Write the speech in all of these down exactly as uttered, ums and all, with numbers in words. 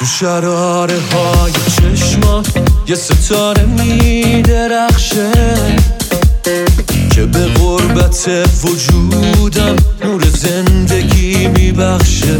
شراره های چشمات یه ستاره می درخشه که به غربت وجودم نور زندگی می بخشه.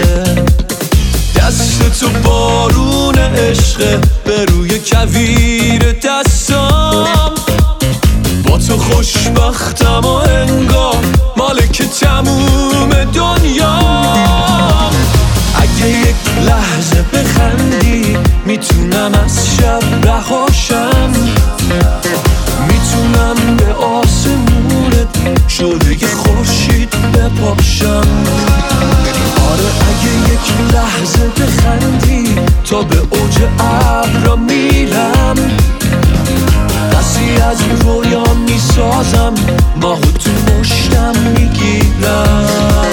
دست تو بارون عشقه به روی کویر دستام، با تو خوشبختم و انگار مالک تموم دنیام. اگه یک لحظه بخندی میتونم از شب رهاشم، میتونم به آسمونت شعله خورشید بپاشم. آره اگه یک لحظه بخندی تا به اوج ابرا میرم، دستی از رویا میسازم ماهو تو مشتم میگیرم.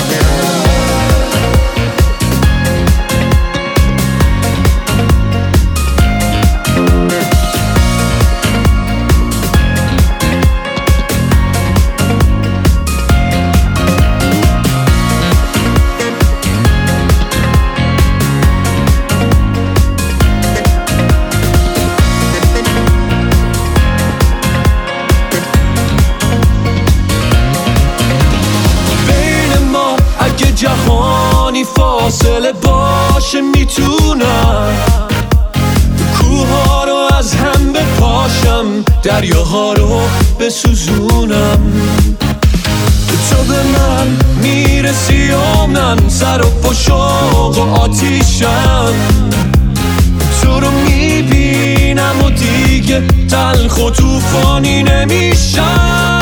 جهانی فاصله باشه میتونم کوها رو از هم بپاشم، دریاها رو بسوزونم. تو به من میرسی و من سر و پشوق و آتیشم، تو رو میبینم و دیگه تلخ و توفانی نمیشم.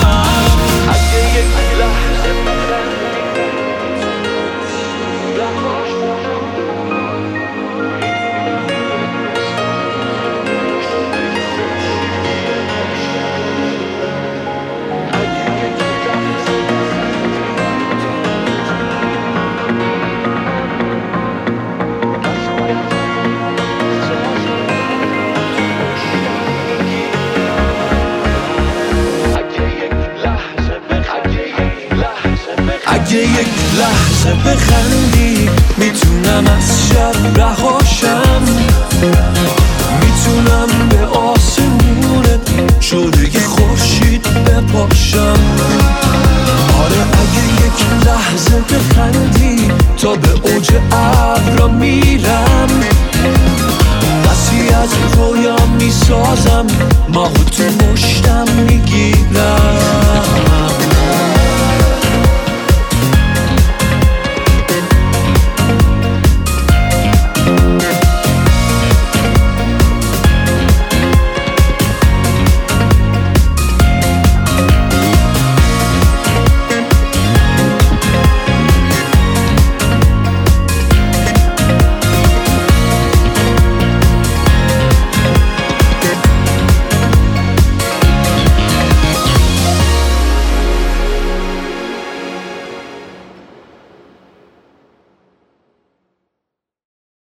اگه یک لحظه بخندی میتونم از شب رهاشم، میتونم به آسمونت شعله خورشید بپاشم. آره